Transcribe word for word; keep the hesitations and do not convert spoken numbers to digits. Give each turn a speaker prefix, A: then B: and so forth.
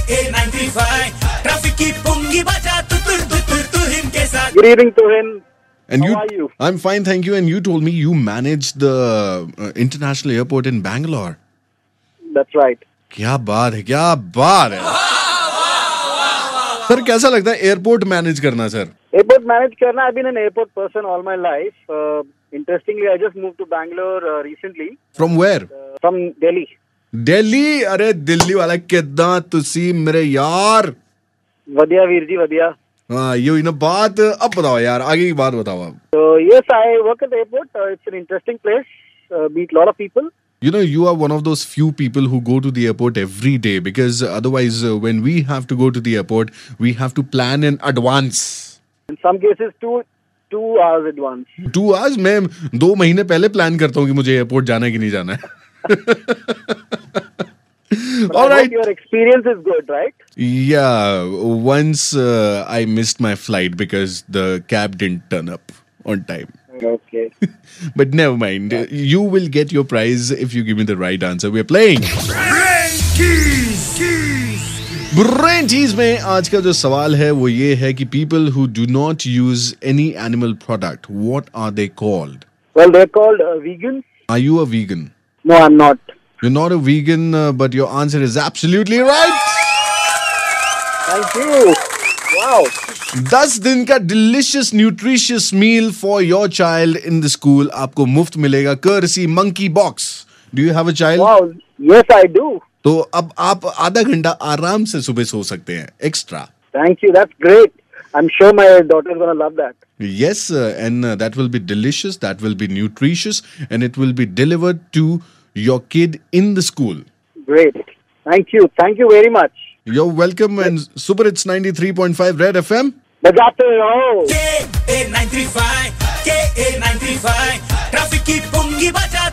A: ए ninety five traffic की पुंगी बजा तू तू तू तू तू हिम के साथ.
B: Good evening, Tuhin.
C: And
B: How
C: you,
B: are you?
C: I'm fine, thank you. And you told me you manage the uh, international airport in Bangalore.
B: That's right.
C: क्या बात है, क्या बात है. सर कैसा लगता है एयरपोर्ट मैनेज करना सर?
B: Airport manage करना. I've been an airport person all my life. Uh, interestingly, I just moved to Bangalore uh, recently.
C: From where?
B: Uh, from Delhi.
C: Delhi. अरे दिल्ली वाला कितना तुसी मेरे यार.
B: वदिया वीर जी वदिया.
C: हाँ ये ना बात. अब बताओ यार, आगे की बात बताओ आप.
B: So yes, I work at the airport. Uh, it's an interesting place. Uh, meet a lot of people.
C: You know, you are one of those few people who go to the airport every day because otherwise, uh, when we have to go to the airport, we have to plan in advance.
B: In some cases, two two hours advance.
C: Two hours? मैं दो महीने पहले plan करता हूँ कि मुझे airport जाना है कि नहीं जाना है.
B: All right. Your experience is good, right?
C: Yeah. Once uh, I missed my flight because the cab didn't turn up on time.
B: Okay.
C: But never mind. You will get your prize if you give me the right answer. We're playing
A: Brain Keys.
C: Brain Tease में आज का जो सवाल है वो ये है कि people who do not use any animal product, what are they called?
B: Well, they're called uh, vegans.
C: Are you a vegan?
B: No, I'm not.
C: You're not a vegan, uh, but your answer is absolutely right.
B: Thank you. Wow.
C: दस दिन का delicious nutritious meal for your child in the school आपको मुफ्त मिलेगा courtesy Monkey Box. Do you have a child?
B: Wow. Yes, I do.
C: तो अब आप आधा घंटा आराम से सुबह सो सकते हैं extra.
B: Thank you. That's great. I'm sure my daughter is going to love that.
C: Yes, uh, and uh, that will be delicious, that will be nutritious, and it will be delivered to your kid in the school.
B: Great. Thank you. Thank you very much.
C: You're welcome, and Super Hits ninety-three point five Red F M.
B: बजाते रहो.
A: K A ninety five K A ninety five traffic की पुंगी बजा